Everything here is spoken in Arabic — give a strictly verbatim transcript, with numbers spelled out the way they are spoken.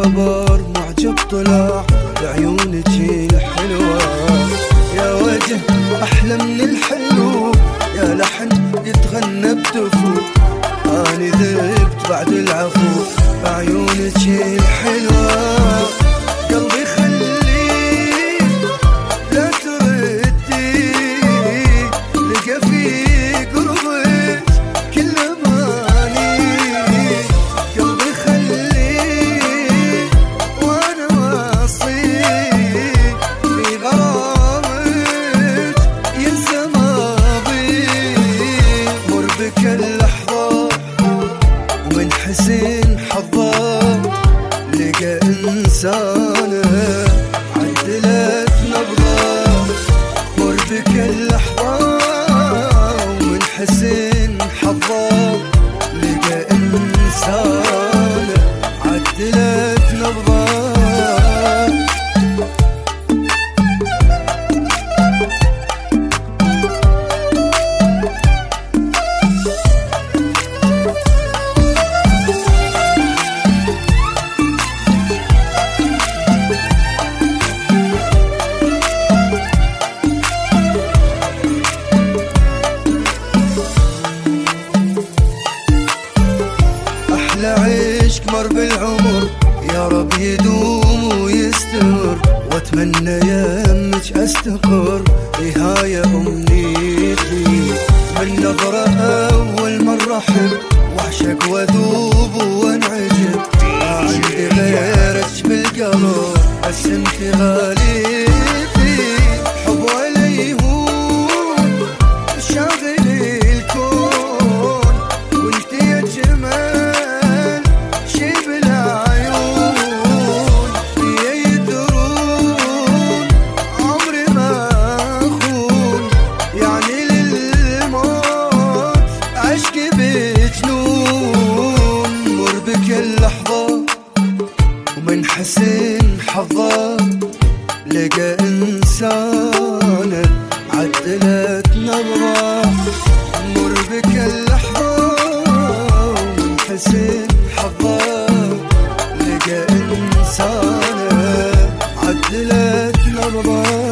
خبر معجب طلع بعيونك الحلوة، يا وجه أحلى من الحلو، يا لحن يتغنى بدفو، أنا ذبت بعد العفو بعيونك الحلوة. قلبي خليه لا تردي، لقى في قربك كل أماني. قلبي خليه وأنا واصي في غرامك ينسى ماضي. مر بك اللحظة ومن حسن حظه لقى إنسانه عدلت نبضه. مر بك اللحظة ومن حسن حظه لقى إنسانه عدلت نبضه. أحلى عشق مر بالعمر يا رب يدوم ويستمر، واتمنى يمك استقر نهاية أمنيتي. من نظرة أول مرة أحب وأعشق وأذوب وأنعجب، ما عندي غيرك بالقلب بس انت غاليتي. حب ولا يهون شاغل الكون، وانت يا جمال شي بالعيون. يا يدرون عمري ما أخون، يعني للموت عشقي بجنون. مر بك اللحظة ومن حسن حظه لقى إنسانه عدلت نبضه. مر بك اللحظة ومن حسن حظه لقى إنسانه عدلت نبضه.